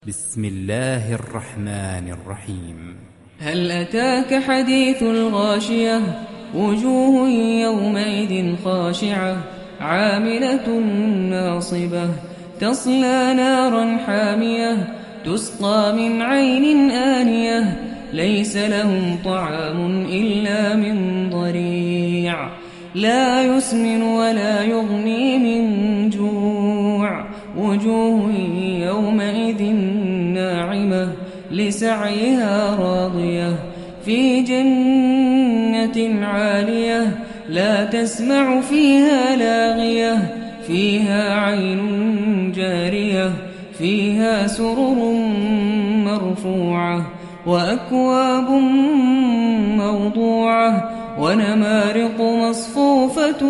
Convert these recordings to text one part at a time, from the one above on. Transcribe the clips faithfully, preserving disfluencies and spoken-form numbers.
بسم الله الرحمن الرحيم. هل أتاك حديث الغاشية؟ وجوه يومئذ خاشعة عاملة ناصبة تصلى نارا حامية تسقى من عين آنية ليس لهم طعام إلا من ضريع لا يسمن ولا يغني من جوع وجوه يومئذ ناعمة لسعيها راضية في جنة عالية لا تسمع فيها لاغية فيها عين جارية فيها سرر مرفوعة وأكواب موضوعة ونمارق مصفوفة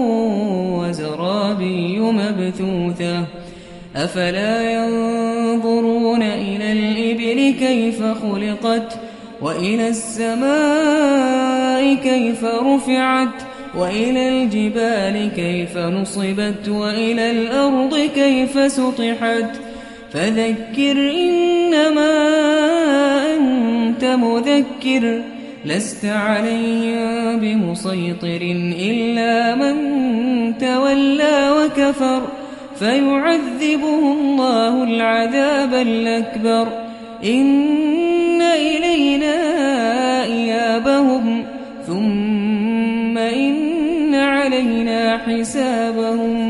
وزرابي مبثوثة أفلا ينظرون إلى الإبل كيف خلقت وإلى السماء كيف رفعت وإلى الجبال كيف نصبت وإلى الأرض كيف سطحت فذكر إنما أنت مذكر لست عليهم بمسيطر إلا من تولى وكفر فيعذبه الله العذاب الأكبر إن إلينا إيابهم ثم إن علينا حسابهم